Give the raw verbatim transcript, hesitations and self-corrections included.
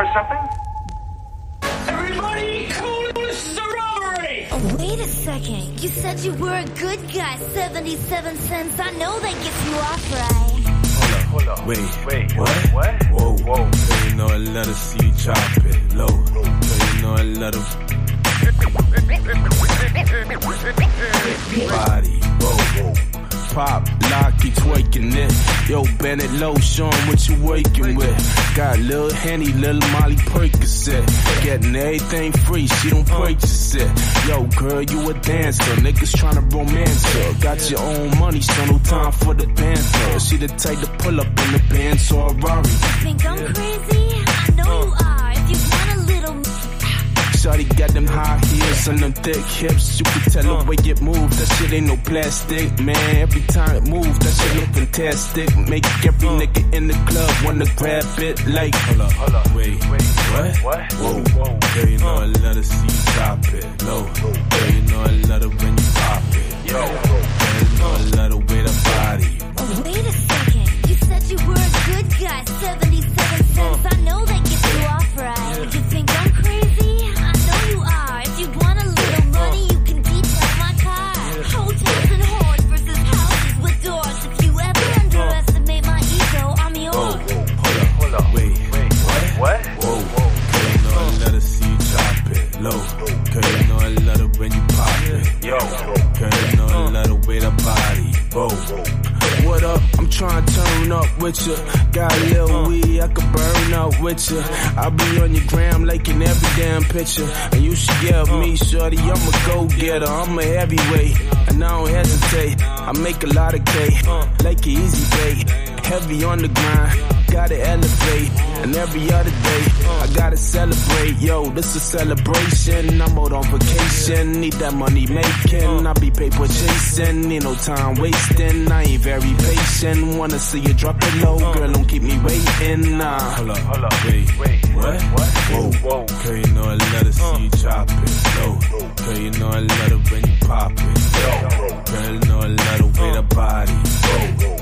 something? Everybody, cool, this is a robbery! Oh, wait a second. You said you were a good guy. seventy-seven cents. I know that gets you off right. Hold up, hold up. Wait, wait, what? What? Whoa, whoa. So you know I let her see you chop it low. So you know I let her body, whoa, whoa. Pop, lock, you twerking it. Yo, bend it low, show 'em what you working with. Got Lil Henny, Lil Molly Percocet. Getting everything free, she don't purchase it. Yo, girl, you a dancer, niggas tryna romance her. Got your own money, so no time for the banter. She the type to pull up in the Benz or a Rari. You think I'm crazy? I know you are. If you want a little... Shawty got them high heels and them thick hips. You can tell the way it moves. That shit ain't no plastic, man. Every time it moves, that shit look fantastic. Make every nigga in the club wanna grab it. Like, hold up, hold up, wait, wait, what? What? Whoa, whoa. Girl, you know I let her see you chop it low. Girl, you know I let her when you pop it. Yo, girl, you know I let her with her body. Oh, wait a second. You said you were a good guy. seventy-seven cents. I know that gets you off right. You think I'm crazy? If you want a little money, you can detail my car. Hotels and whores versus houses with doors. If you ever underestimate my ego, I'm yours. Whoa, whoa, hold up, hold up. Wait, wait, what? What? Whoa, whoa. Girl, you know I let her see you chop it low. Girl, you know I let her when you pop it. Yo, girl, you know I let her with her body. Whoa. What up? I'm trying to turn up with ya. Got a little weed, I could burn up with ya. I'll be on your gram like in every damn picture. And you should get me, shorty, I'm a go-getter. I'm a heavyweight, and I don't hesitate. I make a lot of cake, like an easy bake. Heavy on the grind, gotta elevate. And every other day, I gotta celebrate. Yo, this a celebration. I'm out on vacation, need that money making. I be paper chasing, need no time wasting. I ain't very patient, wanna see you drop it low. Girl, don't keep me waiting, nah. Hold up, hold up, wait, wait, what? What? Whoa, whoa. Girl, you know I let her see you chop it low. Girl, you know I let her when you pop it. Yo, girl, you know I let her with her body. Whoa, whoa.